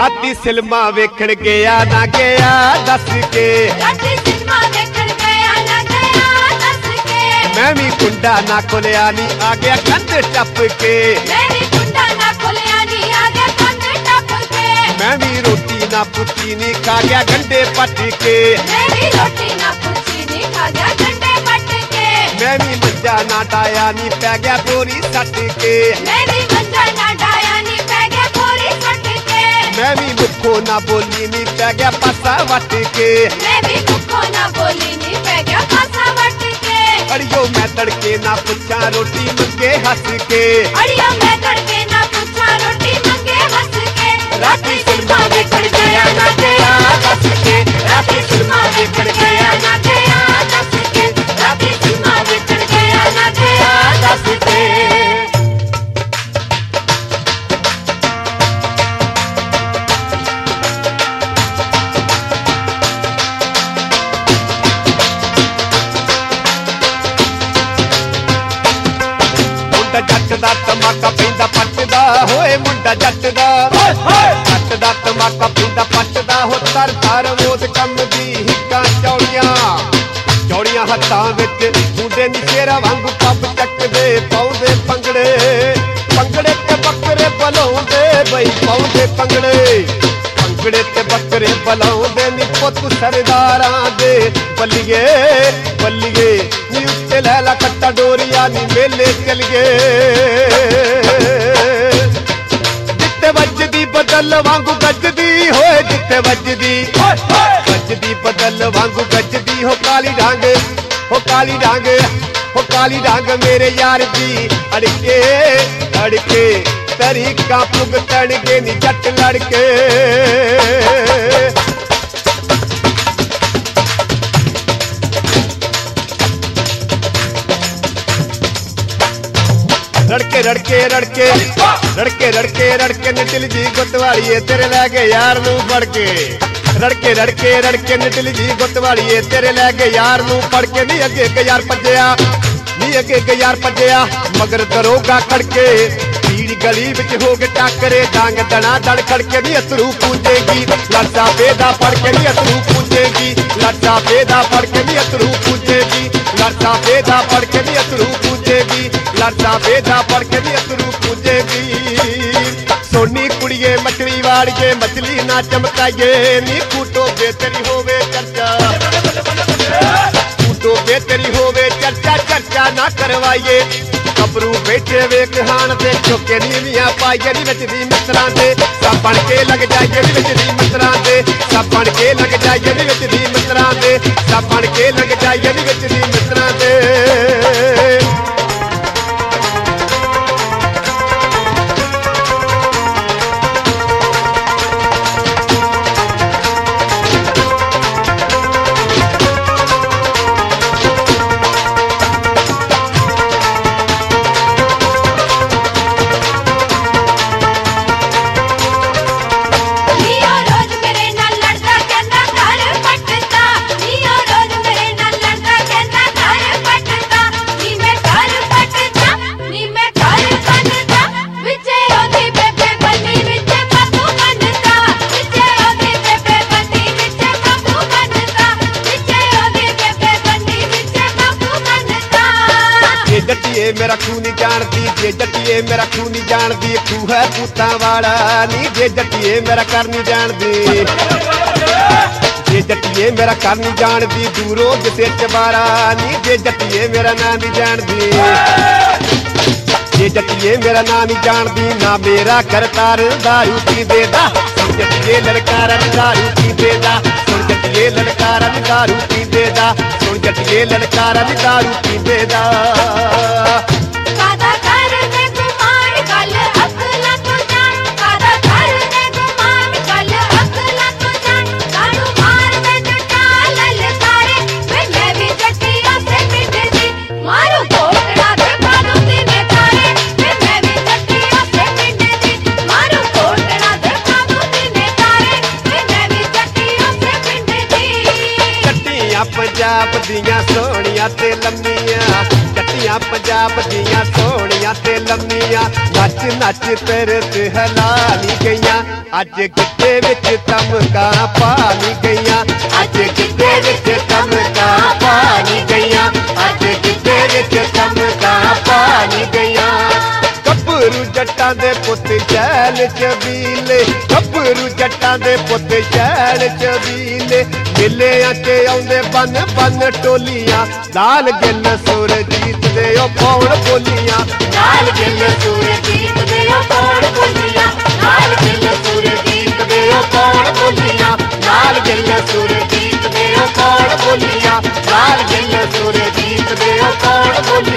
राती सिनेमा वेखण गया ना गया दस के, राती सिनेमा वेखण गया ना गया दस के, मैं भी कुंडा ना खोलिया नी आ गया कंध टप के, मैं भी कुंडा ना खोलिया नी आ गया कंध टप के, मैं भी रोटी ना पुछी नी खा गया गंडे पट के, मैं भी रोटी ना पूछी नी खा गया गंडे पट के, मैं भी मंजा ना डाया नी पै गया बोरी सट के, मैं भी मंजा ना डाया नी पै गया बोरी सट के, मैं भी मुखो ना बोली नी पै गया पासा वट के, मैं भी मुखो ना बोली नी पै गया पासा वट के, अड़ियो मैं तड़के ना पुछा रोटी मंगे हंस के, अड़ियो मैं तड़के ना पूछा रोटी मंगे हंस के, राती सिनेमा वेखण गया ना गया दस के, राती सिनेमा वेखण गया ना गया दस के, राती सिनेमा वेखण गया ना गया दस के। मुंडा जट दा तमाका पींदा पटदा होए मुंडा जट दा जट दा तमाका पींदा पटदा हो तर तर मोद कम दी हिक्कां चौड़ियां हत्थां विच मुंडे नी शेरा वांगू पब चकदे पाउंदे पंगड़े पंगड़े ते बकरे बलाउंदे बई पाउंदे पंगड़े पंगड़े ते बकरे बलाउंदे नी पुत सरदारां दे बल्लिए बल्लिए नी उत्ते लैला कट्टा डोरिया नी मेले चलिए जित्ते वजदी बदल वांगू गजदी होए जित्ते वजदी बदल वांगू गजदी हो काली डांग हो काली डांग हो काली डांग मेरे यार दी अड़के अड़के तरीका भुगतण के नी जट लड़के रड़के रड़के रड़के रड़के रड़के रड़के निटिल जी गुतवाड़िए तेरे लैगे यार नू फड़ के रड़के रड़के रड़के निटिल जी गुतवाड़िए तेरे लैगे यार नू फड़ के नी अगे के यार भज्जिया नी अगे के यार भज्जिया मगर दरोगा खड़के भीड़ गली विच हो गए टाकरे डांग दना दड़ खड़के नी अतरू पूजेगी लड़ता बेदा फड़ के नी अतरू पूजेगी लड़ता बेदा फड़ के नी अतरू पूजेगी लड़ता बेदा फड़ के नी अतरू पूजेगी लड़ता बेदा फड़ के नी अतरू पूजेगी सोनी कुड़िए मछली वाड़िए मछली ना चमकाइए नी कूटो बेतरी होवे चर्चा कूटो बेतरी होवे चर्चा चर्चा ना करवाइए कबरू बैठे वे कहान दे चुके नीवियां पाइए नी बचदी मित्रा दे सब बन के लग जाइए नी बचदी मित्रा दे सब बन के लग जाइए नी बचदी मित्रा दे सब बन के लग जाइए नी बचदी मित्रा दे जटिए मेरा खून नहीं जानती जे जटिए मेरा खून नहीं जानती खू है पूता वाला नी जे जटिए मेरा कर नहीं जानती जे जटिए मेरा कर नहीं जानती दूरों जिसे चबारा नी जे जटिए मेरा ना नहीं जानती जे जटिए मेरा ना नहीं जानती ना मेरा करतार दारू पी देदा सुन जटिए लड़कारा दारू पी देदा सुन जटिए लड़कारा दारू पी देदा सुन जटिए लड़कारा दारू पी देदा कादा कर दे गुमान कल अकला तो जान कादा कर दे गुमान कल अकला तो जान कानू मार दे जटा ललकारे मैं भी जटिया से मिट दी मारू कोटड़ा दे कानू दिने तारे मैं भी जटिया से मिट दी मारू कोटड़ा दे कानू दिने तारे मैं भी जटिया से मिट दी जटियां पंजाब दियां सोहणियां ते लम्मियां जटियां पंजाब पंजाब दियां सोहणियां ते लम्मियां नच नच तेरे ते हलाली गईयां अज गिद्धे विच तमका पाली गईयां अज गिद्धे विच तमका पाली गईयां अज गिद्धे विच तमका पाली गईयां गब्बरू जट्टां दे पुत शैल चबीले गब्बरू जट्टां दे पुत शैल चबीले मेलियां च आउंदे बन बन टोलियां लाल गिल सुरजीत दे ओ पौड़ बोलियां लाल गिल सुरजीत दे ओ पौड़ बोलियां लाल गिल सुरजीत दे ओ पौड़ बोलियां लाल गिल सुरजीत दे ओ पौड़ बोलियां लाल गिल सुरजीत दे ओ पौड़ बोलियां